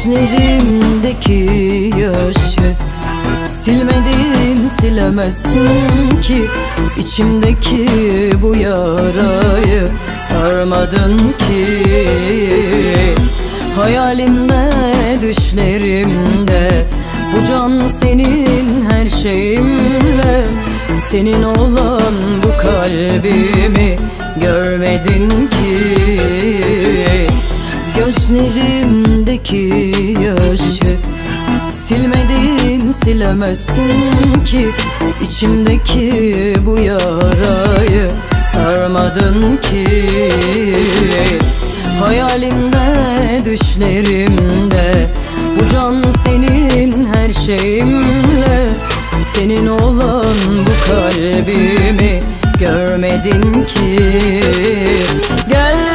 Gözlerimdeki yaşı silmedin, silemezsin ki. İçimdeki bu yarayı sarmadın ki. Hayalimde, düşlerimde bu can senin her şeyimle. Senin olan bu kalbimi görmedin ki. Gözlerimdeki yaşı silmedin, silemezsin ki. İçimdeki bu yarayı sarmadın ki. Hayalimde, düşlerimde bu can senin her şeyimle. Senin olan bu kalbimi görmedin ki. Gel